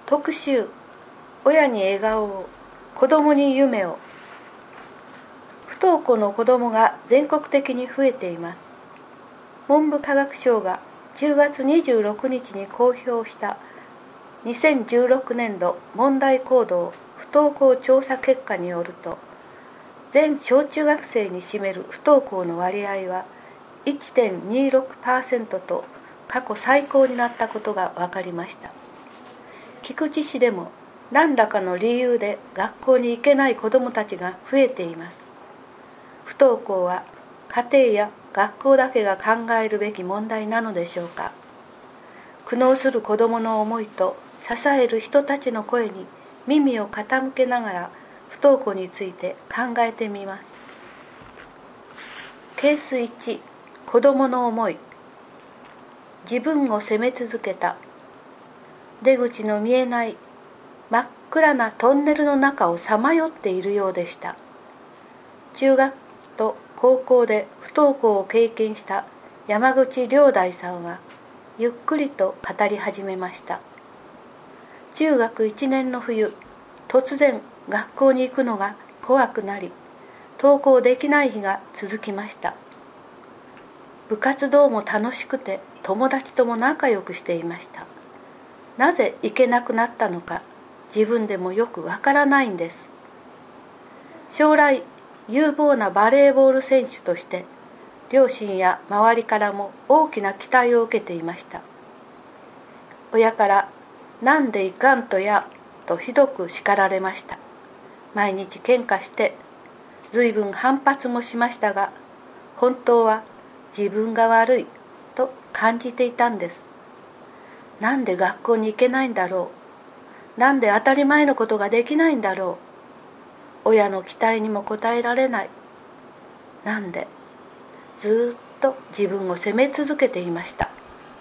特集、親に笑顔を、子どもに夢を。不登校の子どもが全国的に増えています。文部科学省が10月26日に公表した2016年度問題行動不登校調査結果によると、全小中学生に占める不登校の割合は 1.26% と過去最高になったことが分かりました。菊池市でも何らかの理由で学校に行けない子どもたちが増えています。不登校は家庭や学校だけが考えるべき問題なのでしょうか。苦悩する子どもの思いと支える人たちの声に耳を傾けながら不登校について考えてみます。ケース1、子どもの思い。自分を責め続けた。出口の見えない真っ暗なトンネルの中をさまよっているようでした。中学と高校で不登校を経験した山口良大さんはゆっくりと語り始めました。中学1年の冬、突然学校に行くのが怖くなり、登校できない日が続きました。部活動も楽しくて友達とも仲良くしていました。なぜ行けなくなったのか自分でもよくわからないんです。将来有望なバレーボール選手として両親や周りからも大きな期待を受けていました。親からなんでいかんとやとひどく叱られました。毎日喧嘩して随分反発もしましたが、本当は自分が悪いと感じていたんです。なんで学校に行けないんだろう。なんで当たり前のことができないんだろう。親の期待にも応えられない。なんで。ずっと自分を責め続けていました。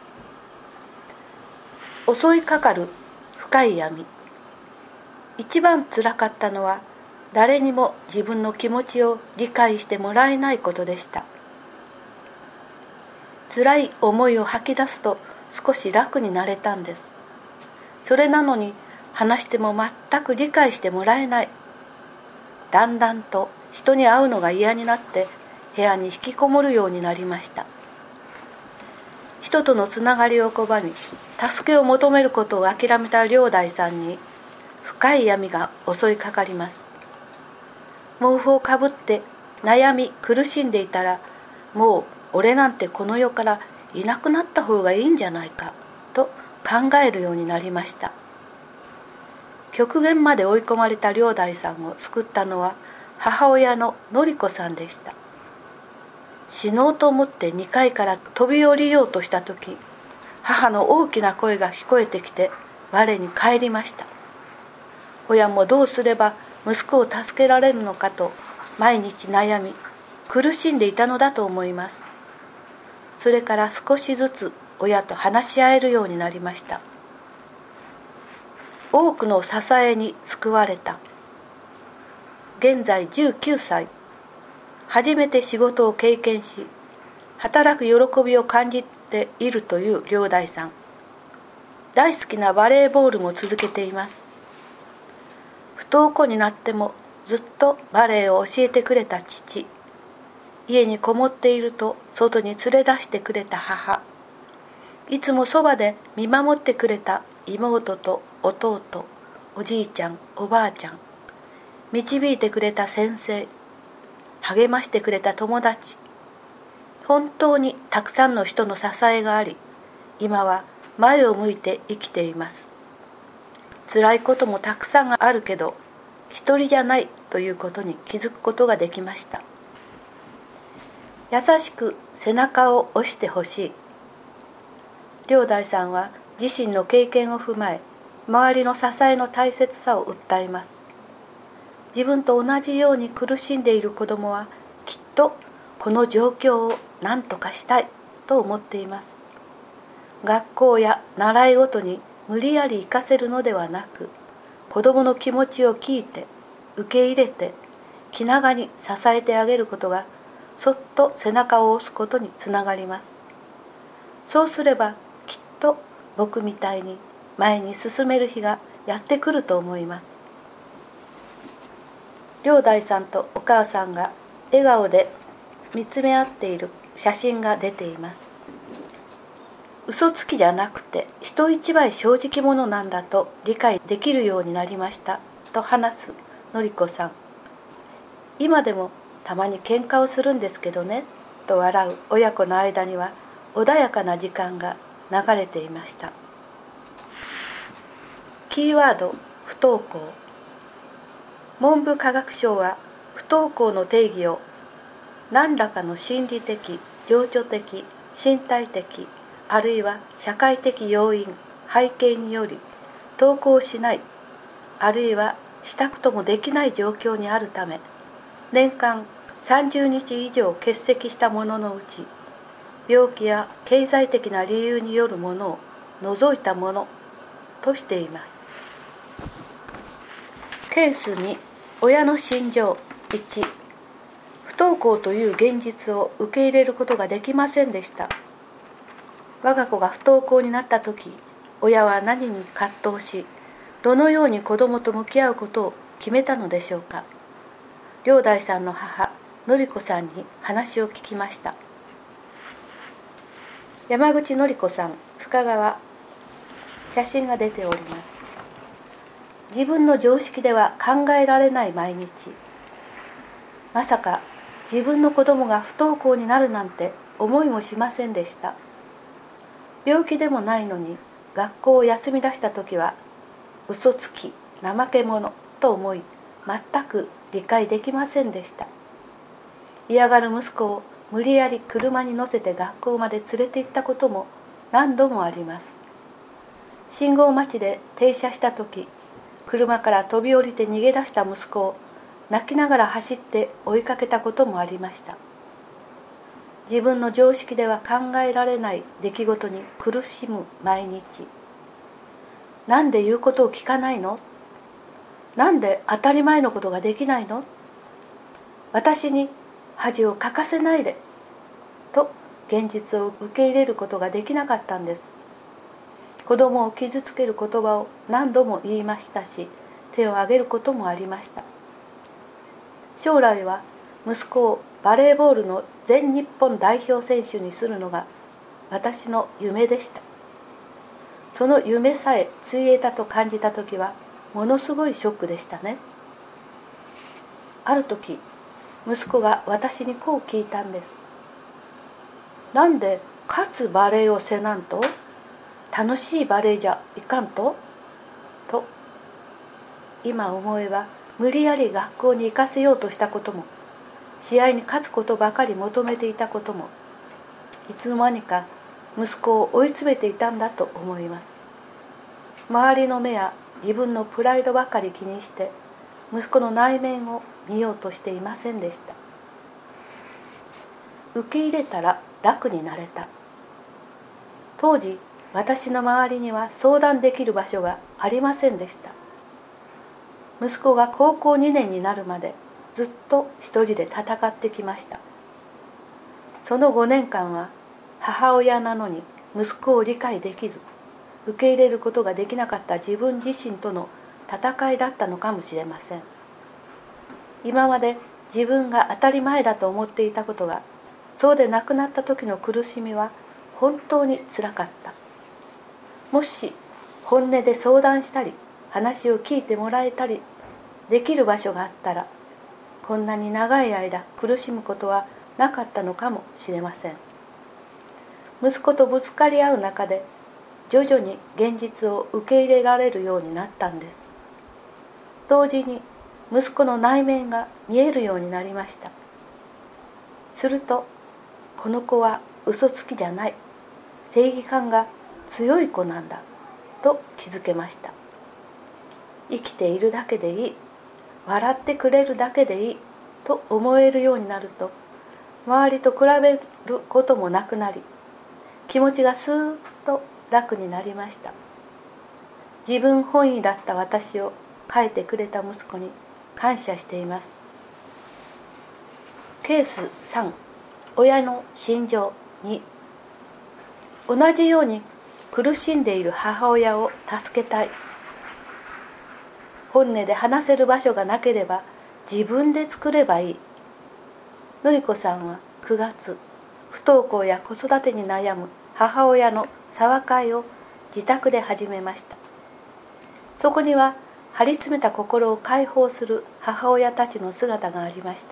襲いかかる深い闇。一番つらかったのは、誰にも自分の気持ちを理解してもらえないことでした。辛い思いを吐き出すと少し楽になれたんです。それなのに話しても全く理解してもらえない。だんだんと人に会うのが嫌になって部屋に引きこもるようになりました。人とのつながりを拒み、助けを求めることを諦めた良大さんに深い闇が襲いかかります。毛布をかぶって悩み苦しんでいたら、もう俺なんてこの世からいなくなった方がいいんじゃないかと考えるようになりました。極限まで追い込まれた良大さんを救ったのは母親の典子さんでした。死のうと思って2階から飛び降りようとした時、母の大きな声が聞こえてきて我に返りました。親もどうすれば息子を助けられるのかと毎日悩み苦しんでいたのだと思います。それから少しずつ親と話し合えるようになりました。多くの支えに救われた。現在19歳。初めて仕事を経験し、働く喜びを感じているという良大さん。大好きなバレーボールも続けています。不登校になってもずっとバレーを教えてくれた父。家にこもっていると外に連れ出してくれた母。いつもそばで見守ってくれた妹と弟、おじいちゃん、おばあちゃん。導いてくれた先生。励ましてくれた友達。本当にたくさんの人の支えがあり、今は前を向いて生きています。辛いこともたくさんあるけど、一人じゃないということに気づくことができました。優しく背中を押してほしい。良大さんは自身の経験を踏まえ、周りの支えの大切さを訴えます。自分と同じように苦しんでいる子どもはきっとこの状況を何とかしたいと思っています。学校や習い事に無理やり行かせるのではなく、子どもの気持ちを聞いて受け入れて気長に支えてあげることがそっと背中を押すことにつながります。そうすればきっと僕みたいに前に進める日がやってくると思います。両大さんとお母さんが笑顔で見つめ合っている写真が出ています。嘘つきじゃなくて人一倍正直者なんだと理解できるようになりましたと話すのりこさん。今でもたまに喧嘩をするんですけどねと笑う親子の間には穏やかな時間が流れていました。キーワード不登校。文部科学省は不登校の定義を何らかの心理的、情緒的、身体的あるいは社会的要因、背景により登校しないあるいはしたくともできない状況にあるため年間30日以上欠席したもののうち病気や経済的な理由によるものを除いたものとしています。ケース2、親の心情。1、不登校という現実を受け入れることができませんでした。我が子が不登校になった時、親は何に葛藤し、どのように子供と向き合うことを決めたのでしょうか。両大さんの母、のりこさんに話を聞きました。山口のりこさん、深川。写真が出ております。自分の常識では考えられない毎日。まさか自分の子供が不登校になるなんて思いもしませんでした。病気でもないのに学校を休み出した時は嘘つき、怠け者と思い全く理解できませんでした。嫌がる息子を無理やり車に乗せて学校まで連れて行ったことも何度もあります。信号待ちで停車した時、車から飛び降りて逃げ出した息子を泣きながら走って追いかけたこともありました。自分の常識では考えられない出来事に苦しむ毎日。なんで言うことを聞かないの？なんで当たり前のことができないの？私に恥をかかせないでと現実を受け入れることができなかったんです。子供を傷つける言葉を何度も言いましたし、手を挙げることもありました。将来は息子をバレーボールの全日本代表選手にするのが私の夢でした。その夢さえついえたと感じた時はものすごいショックでしたね。ある時、息子が私にこう聞いたんです。なんで勝つバレーをせなんと？楽しいバレーじゃいかんと？と、今思えば無理やり学校に行かせようとしたことも、試合に勝つことばかり求めていたことも、いつの間にか息子を追い詰めていたんだと思います。周りの目や自分のプライドばかり気にして息子の内面を見ようとしていませんでした。受け入れたら楽になれた。当時私の周りには相談できる場所がありませんでした。息子が高校2年になるまでずっと一人で戦ってきました。その5年間は母親なのに息子を理解できず、受け入れることができなかった自分自身との戦いだったのかもしれません。今まで自分が当たり前だと思っていたことがそうでなくなった時の苦しみは本当につらかった。もし本音で相談したり話を聞いてもらえたりできる場所があったら、こんなに長い間苦しむことはなかったのかもしれません。息子とぶつかり合う中で徐々に現実を受け入れられるようになったんです。同時に息子の内面が見えるようになりました。すると、この子は嘘つきじゃない、正義感が強い子なんだと気づけました。生きているだけでいい、笑ってくれるだけでいいと思えるようになると、周りと比べることもなくなり、気持ちがスーッと楽になりました。自分本位だった私を変えてくれた息子に感謝しています。ケース3、親の心情2。同じように苦しんでいる母親を助けたい。 本音で話せる場所がなければ自分で作ればいい。のりこさんは9月、不登校や子育てに悩む母親の茶話会を自宅で始めました。そこには張り詰めた心を解放する母親たちの姿がありました。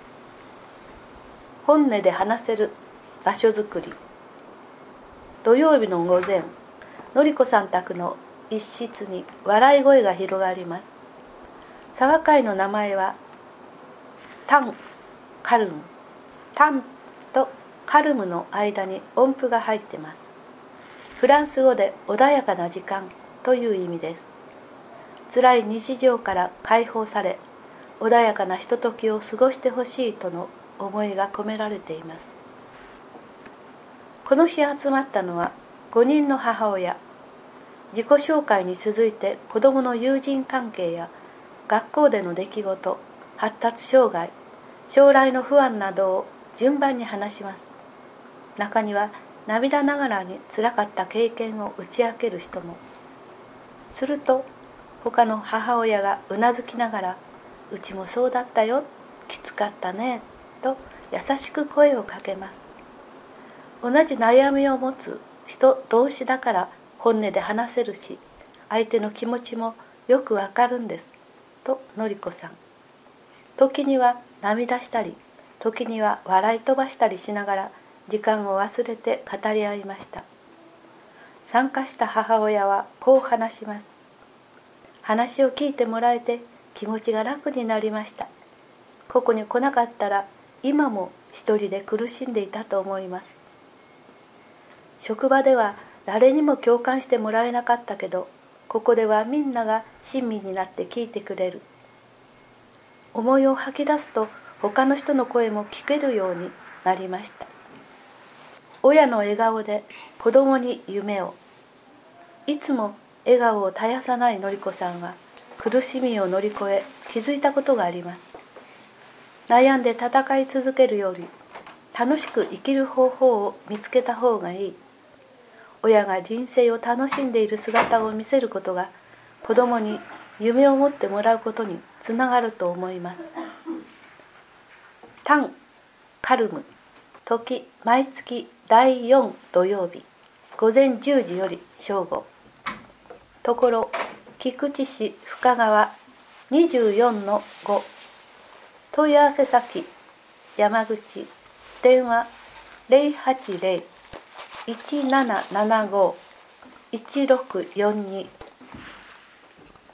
本音で話せる場所づくり。土曜日の午前、のりこさん宅の一室に笑い声が広がります。茶話会の名前はタン・カルム。タンとカルムの間に音符が入っています。フランス語で穏やかな時間という意味です。辛い日常から解放され、穏やかなひとときを過ごしてほしいとの思いが込められています。この日集まったのは5人の母親。自己紹介に続いて子どもの友人関係や学校での出来事、発達障害、将来の不安などを順番に話します。中には涙ながらにつらかった経験を打ち明ける人も。すると他の母親がうなずきながら、うちもそうだったよ、きつかったね、と優しく声をかけます。同じ悩みを持つ人同士だから本音で話せるし、相手の気持ちもよくわかるんです、とのりこさん。時には涙したり、時には笑い飛ばしたりしながら時間を忘れて語り合いました。参加した母親はこう話します。話を聞いてもらえて気持ちが楽になりました。ここに来なかったら今も一人で苦しんでいたと思います。職場では誰にも共感してもらえなかったけど、ここではみんなが親身になって聞いてくれる。思いを吐き出すと他の人の声も聞けるようになりました。親の笑顔で子供に夢を。いつも笑顔を絶やさないのりこさんは苦しみを乗り越え気づいたことがあります。悩んで戦い続けるより楽しく生きる方法を見つけた方がいい。親が人生を楽しんでいる姿を見せることが子供に夢を持ってもらうことにつながると思います。タン・カルム。時毎月第4土曜日午前10時より正午。ところ菊池市深川 24-5。 問い合わせ先山口。電話 080-1775-1642。